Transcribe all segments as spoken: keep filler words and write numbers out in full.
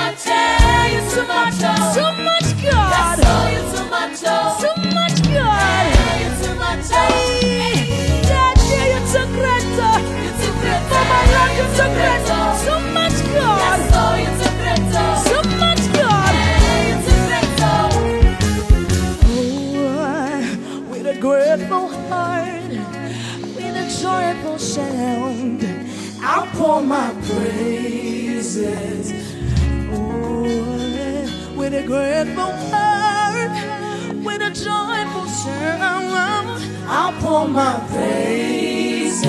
much, yeah, you're too much, oh. Too much, God. Yes, oh, you're too much, oh. Too much, God. Yeah, you're too much, oh. Hey, Daddy, you're too great. You're too great, For my life, you're too great. Too much, God. Yes, oh, you're too great, oh. Too much, God. Yeah, you're too great, oh. Oh, with a grateful heart, with a joyful sound, I'll pour my praises. Oh, with a grateful heart, with a joyful sound, I'll pour my praises.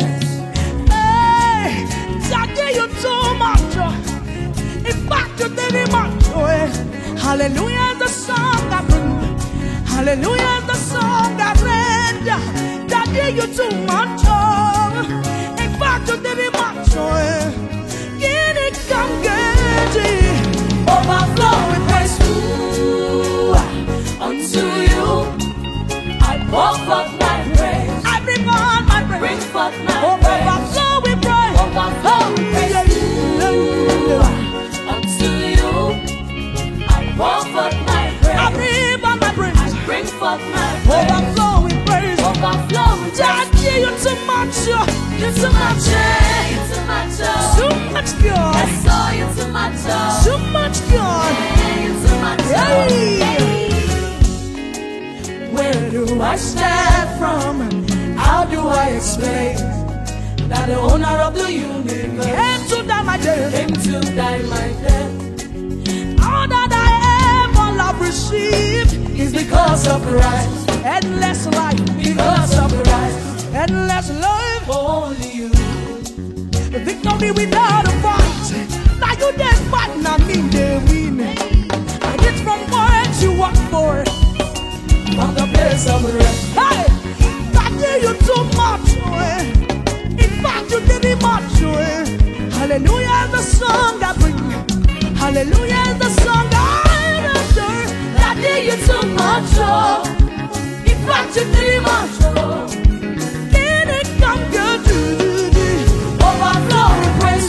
Hey, Daddy, you're too much. In fact, you're very much. Hallelujah is the song I bring. Hallelujah is the song I read. Daddy, you're too much. In fact, you're very much. Get it, come get it. Overflowing praise to, unto you. I pour forth my praise. I bring on my praise. Bring forth my Oh, praise. overflowing praise. Overflowing praise to, unto you. I pour forth my praise. I bring on my praise. I bring forth my praise. Overflowing praise. Overflowing praise. Daddy, you're too much. You're too much, yeah, you're too much, oh. Too much, God. Yes, oh, you're too much, oh. Too much, God. Yeah, you're too much, oh. Hey. Where do I start from? How do I explain that the owner of the universe came to die my death? Came to die my death. All that I ever love received is because of Christ. Endless life because of Christ. Endless life Only you. the victory without a fight. Now you dead fight, now me they win. And it's from what you work for. From the place of rest. Hey, that day you too much. eh. In fact, you did it much. eh. Hallelujah is the song I bring. Hallelujah is the song I adore. That day you too much, oh. In fact, you too much, oh. Can it come good? do, do, do. Overflowing praise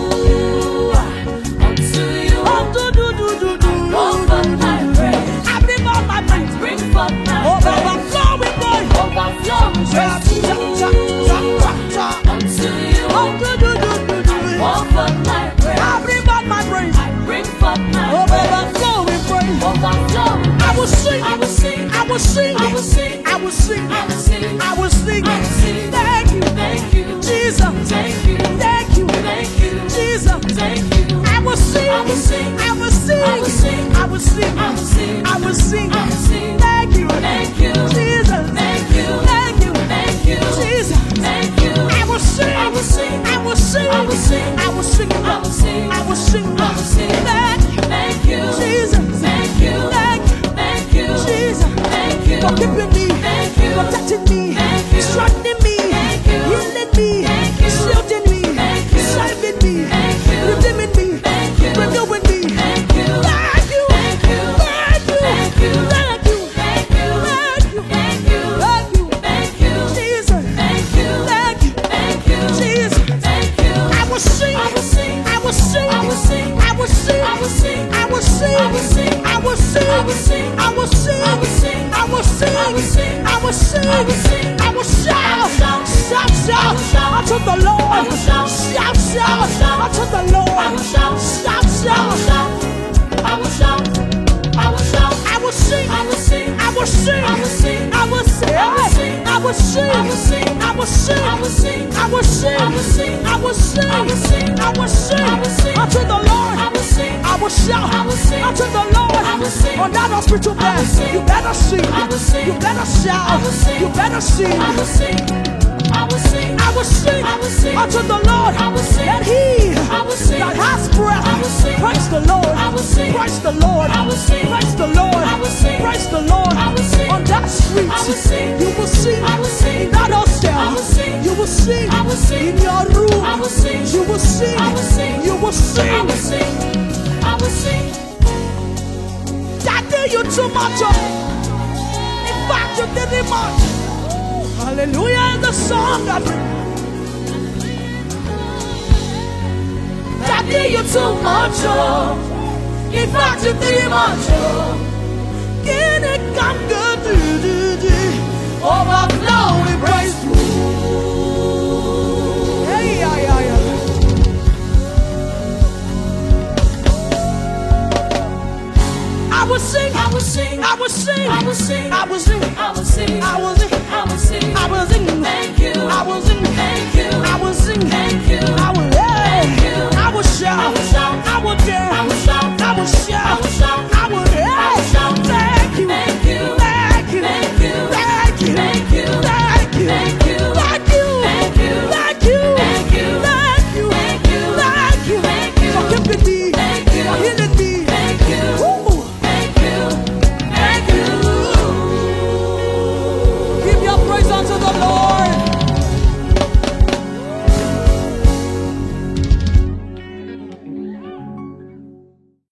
to, unto you. Oh, do, do, do, do, do. Pour forth my praise. I bring on my praise. Bring forth my Oh, praise. overflowing praise. Overflowing Cha, praise cha, cha, cha, cha, cha. unto you. Oh, do, do, do, do, do. Pour forth my praise. I bring on my praise. I bring forth my Oh, praise. overflowing praise. Overflowing. I will sing. I will sing. I will sing. I will sing. I will sing. I will sing. I will sing. I will sing. Thank you. Thank you. Jesus. Thank you. Thank you. Thank you. Jesus. Thank you. I will sing. I will sing. I will sing. I will sing. I will sing. I will sing. I will sing. I will sing. Thank you. Thank you. Jesus. Thank you. Thank you. Thank you. Jesus. Thank you. I will sing. I will sing. I will sing. I will sing. I will sing. I will sing. I will sing. I will sing. Thank you. Thank you. Jesus. Thank you. Thank you. Thank you. Jesus. Thank you. For keeping me. Thank you. Protecting me. Thank you. Strengthening me. Thank you. Healing me. Thank you. Shielding me. Thank you. Saving me. Thank you. Redeeming me. Thank you. Renewing me. Thank you. Thank you. Thank you. Thank you. Thank you. Thank you. Thank you. Thank you. Thank you. Thank you. Thank you. Jesus. Thank you. Thank you. Thank you. Jesus. Thank you. I will sing. I will sing. I will sing. I will sing. I will sing. I will sing. I will sing. I will sing. I will sing. I will sing. I will sing. I will sing. I will sing. I will sing. I will sing. I will sing. I will shout. shout. Shout, I will shout. shout. Unto the Lord. I will shout. Shout, I will shout. shout. Unto the Lord. I will shout. Shout, I will shout. shout. I will shout. I will shout. I will sing. I will sing. I will sing. I will sing. I will sing. I will sing. I will sing. I will sing. I will sing. I will sing. I will sing. I will sing. I will sing. I will sing. I will sing. I will sing. Unto the Lord. I will sing. I will shout. I will sing. Unto the Lord. I will sing. On that hospital I will bed. sing. You better sing. I will sing. You better shout. I will sing. You better sing. I will sing. I will sing. I will sing. I will sing. Unto the Lord. I will sing. And he I will sing. that has breath. I will sing. Praise the Lord. I will sing. Praise the Lord. I will sing. Praise the Lord. I will sing. Praise the Lord. I will sing. On that street. I will sing. You will sing. I will sing. In that hostel. I will sing. You will sing. I will sing. In your room. I will sing. You will sing. I will sing. You will I sing. will sing. I will sing. That day you too much. oh. In fact, you did it much. Hallelujah is the song that That day you too much, oh. ifachetirimacho, Gini kamga du du du. overflowing praise. Hey, yeah, yeah, yeah. I will sing, I will sing, I will sing, I will sing, I will sing, I will sing, I will sing, I will sing, I will sing. thank you, I will sing. thank you.